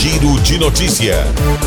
Giro de Notícia.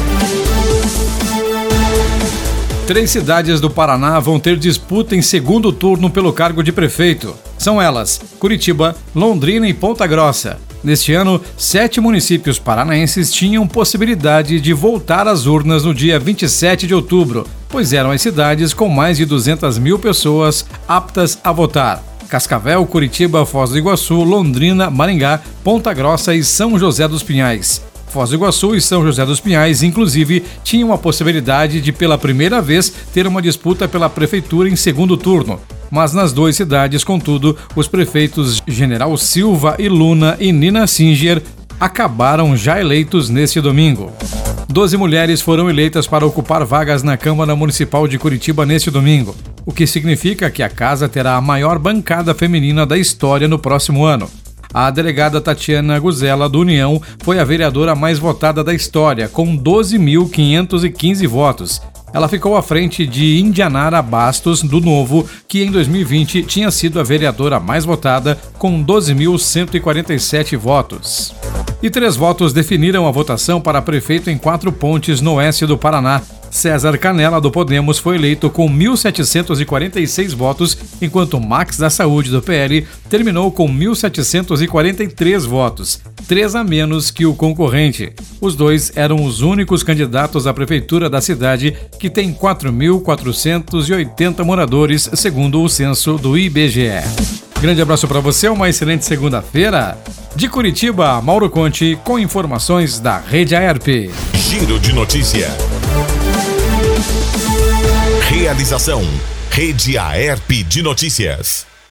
3 cidades do Paraná vão ter disputa em segundo turno pelo cargo de prefeito. São elas: Curitiba, Londrina e Ponta Grossa. Neste ano, 7 municípios paranaenses tinham possibilidade de voltar às urnas no dia 27 de outubro, pois eram as cidades com mais de 200 mil pessoas aptas a votar: Cascavel, Curitiba, Foz do Iguaçu, Londrina, Maringá, Ponta Grossa e São José dos Pinhais. Foz do Iguaçu e São José dos Pinhais, inclusive, tinham a possibilidade de, pela primeira vez, ter uma disputa pela prefeitura em segundo turno. Mas nas 2 cidades, contudo, os prefeitos General Silva e Luna e Nina Singer acabaram já eleitos neste domingo. 12 mulheres foram eleitas para ocupar vagas na Câmara Municipal de Curitiba neste domingo, o que significa que a casa terá a maior bancada feminina da história no próximo ano. A delegada Tatiana Guzella, do União, foi a vereadora mais votada da história, com 12.515 votos. Ela ficou à frente de Indianara Bastos, do Novo, que em 2020 tinha sido a vereadora mais votada, com 12.147 votos. E 3 votos definiram a votação para prefeito em 4 Pontes, no oeste do Paraná. César Canela, do Podemos, foi eleito com 1.746 votos, enquanto Max da Saúde, do PL, terminou com 1.743 votos, 3 a menos que o concorrente. Os 2 eram os únicos candidatos à prefeitura da cidade, que tem 4.480 moradores, segundo o censo do IBGE. Grande abraço para você, uma excelente segunda-feira. De Curitiba, Mauro Conte, com informações da Rede AERP. Giro de Notícia. Realização: Rede AERP de Notícias.